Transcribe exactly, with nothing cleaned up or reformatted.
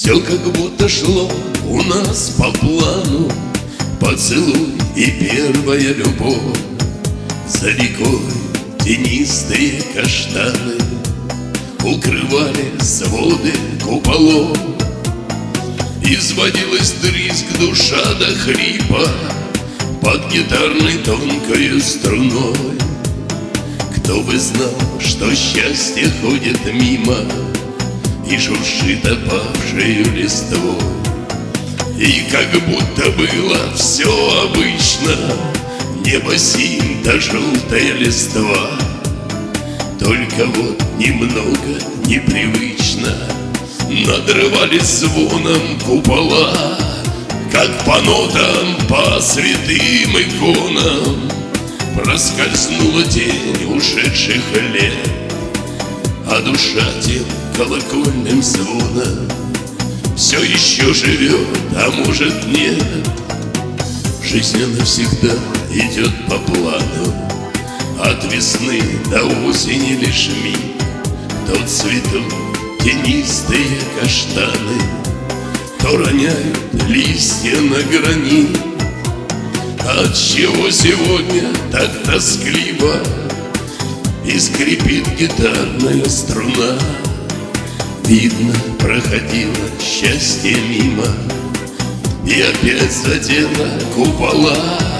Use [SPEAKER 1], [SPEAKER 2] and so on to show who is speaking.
[SPEAKER 1] Все как будто шло у нас по плану. Поцелуй и первая любовь. За рекой тенистые каштаны укрывали своды куполов. Изводилась дризг душа до хрипа под гитарной тонкой струной. Кто бы знал, что счастье ходит мимо и шуршит опавшею листвой. И как будто было все обычно, небо синь да желтая листва. Только вот немного непривычно надрывались звоном купола, как по нотам, по святым иконам проскользнула тень ушедших лет, а душа тем колокольным звоном все еще живет, а может нет. Жизнь она всегда идет по плану, от весны до осени лишь миг. То цветут тенистые каштаны, то роняют листья на гранит. Отчего сегодня так тоскливо и скрипит гитарная струна? Видно, проходило счастье мимо и опять задело купола.